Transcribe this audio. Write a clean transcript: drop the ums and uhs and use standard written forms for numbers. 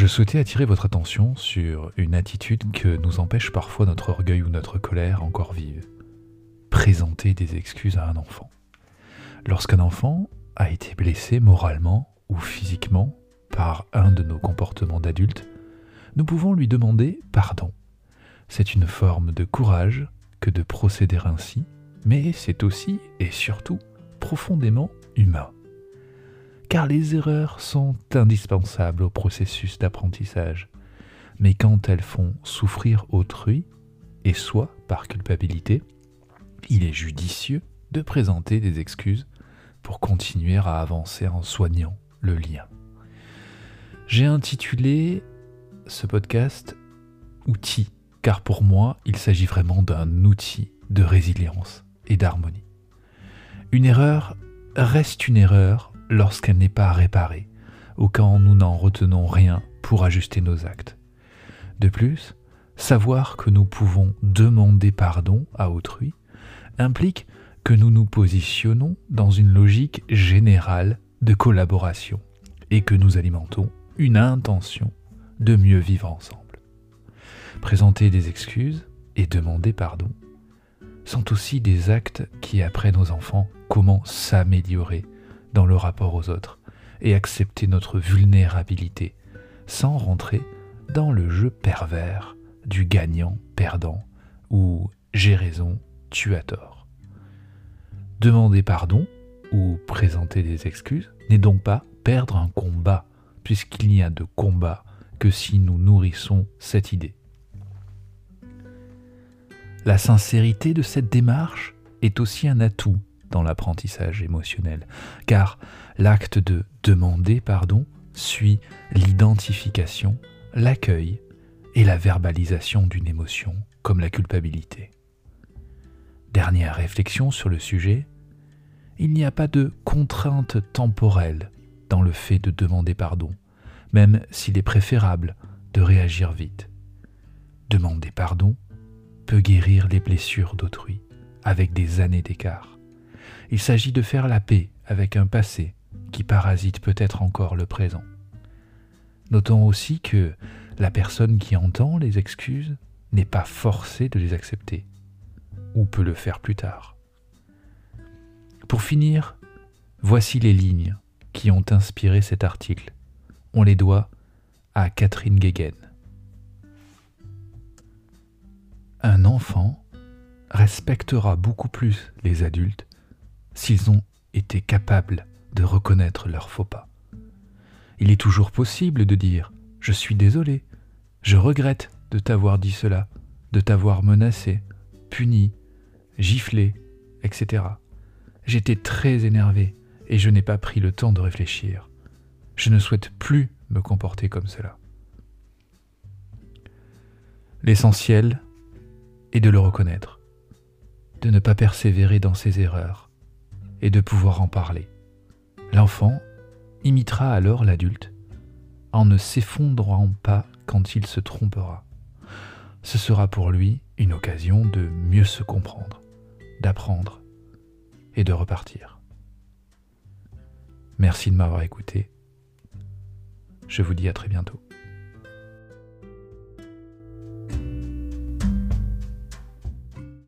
Je souhaitais attirer votre attention sur une attitude que nous empêche parfois notre orgueil ou notre colère encore vive. Présenter des excuses à un enfant. Lorsqu'un enfant a été blessé moralement ou physiquement par un de nos comportements d'adultes, nous pouvons lui demander pardon. C'est une forme de courage que de procéder ainsi, mais c'est aussi et surtout profondément humain. Car les erreurs sont indispensables au processus d'apprentissage, mais quand elles font souffrir autrui, et soit par culpabilité, il est judicieux de présenter des excuses pour continuer à avancer en soignant le lien. J'ai intitulé ce podcast « Outils », car pour moi, il s'agit vraiment d'un outil de résilience et d'harmonie. Une erreur reste une erreur lorsqu'elle n'est pas réparée, ou quand nous n'en retenons rien pour ajuster nos actes. De plus, savoir que nous pouvons demander pardon à autrui implique que nous nous positionnons dans une logique générale de collaboration et que nous alimentons une intention de mieux vivre ensemble. Présenter des excuses et demander pardon sont aussi des actes qui apprennent aux enfants comment s'améliorer dans le rapport aux autres et accepter notre vulnérabilité sans rentrer dans le jeu pervers du gagnant-perdant ou j'ai raison, tu as tort. Demander pardon ou présenter des excuses n'est donc pas perdre un combat, puisqu'il n'y a de combat que si nous nourrissons cette idée. La sincérité de cette démarche est aussi un atout dans l'apprentissage émotionnel, car l'acte de demander pardon suit l'identification, l'accueil et la verbalisation d'une émotion comme la culpabilité. Dernière réflexion sur le sujet, il n'y a pas de contrainte temporelle dans le fait de demander pardon, même s'il est préférable de réagir vite. Demander pardon peut guérir les blessures d'autrui avec des années d'écart. Il s'agit de faire la paix avec un passé qui parasite peut-être encore le présent. Notons aussi que la personne qui entend les excuses n'est pas forcée de les accepter, ou peut le faire plus tard. Pour finir, voici les lignes qui ont inspiré cet article. On les doit à Catherine Guéguen. Un enfant respectera beaucoup plus les adultes s'ils ont été capables de reconnaître leurs faux pas. Il est toujours possible de dire « Je suis désolé, je regrette de t'avoir dit cela, de t'avoir menacé, puni, giflé, etc. J'étais très énervé et je n'ai pas pris le temps de réfléchir. Je ne souhaite plus me comporter comme cela. » L'essentiel est de le reconnaître, de ne pas persévérer dans ses erreurs et de pouvoir en parler. L'enfant imitera alors l'adulte en ne s'effondrant pas quand il se trompera. Ce sera pour lui une occasion de mieux se comprendre, d'apprendre et de repartir. Merci de m'avoir écouté. Je vous dis à très bientôt.